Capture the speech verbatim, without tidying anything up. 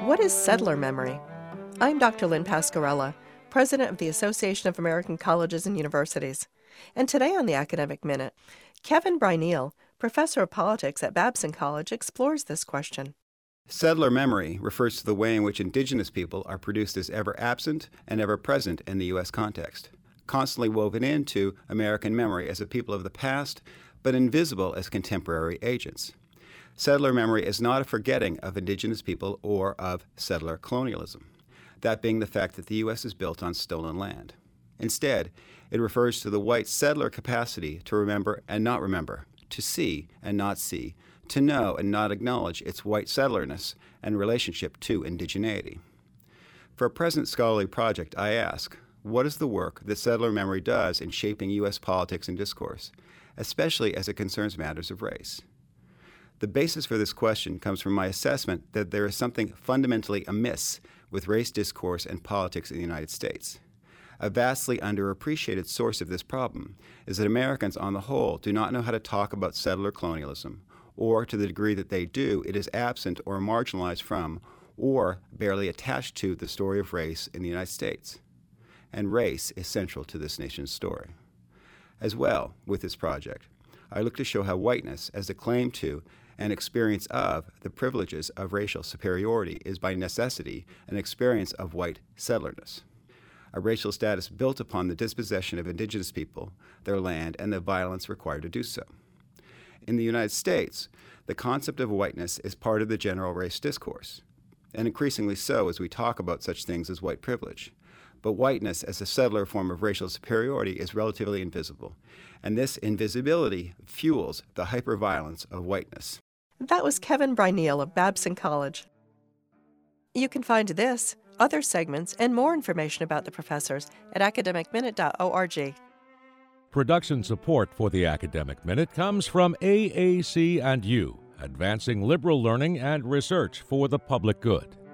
What is settler memory? I'm Doctor Lynn Pasquarella, President of the Association of American Colleges and Universities. And today on the Academic Minute, Kevin Bryneal, Professor of Politics at Babson College, explores this question. Settler memory refers to the way in which indigenous people are produced as ever absent and ever present in the U S context, constantly woven into American memory as a people of the past, but invisible as contemporary agents. Settler memory is not a forgetting of indigenous people or of settler colonialism, that being the fact that the U S is built on stolen land. Instead, it refers to the white settler capacity to remember and not remember, to see and not see, to know and not acknowledge its white settlerness and relationship to indigeneity. For a present scholarly project, I ask, what is the work that settler memory does in shaping U S politics and discourse, especially as it concerns matters of race? The basis for this question comes from my assessment that there is something fundamentally amiss with race discourse and politics in the United States. A vastly underappreciated source of this problem is that Americans on the whole do not know how to talk about settler colonialism, or to the degree that they do, it is absent or marginalized from, or barely attached to the story of race in the United States. And race is central to this nation's story. As well, with this project, I look to show how whiteness, as a claim to and experience of the privileges of racial superiority, is by necessity an experience of white settlerness, a racial status built upon the dispossession of indigenous people, their land, and the violence required to do so. In the United States, the concept of whiteness is part of the general race discourse, and increasingly so as we talk about such things as white privilege. But whiteness as a settler form of racial superiority is relatively invisible, and this invisibility fuels the hyperviolence of whiteness. That was Kevin Bryneal of Babson College. You can find this, other segments, and more information about the professors at academic minute dot org. Production support for the Academic Minute comes from A A C and U, advancing liberal learning and research for the public good.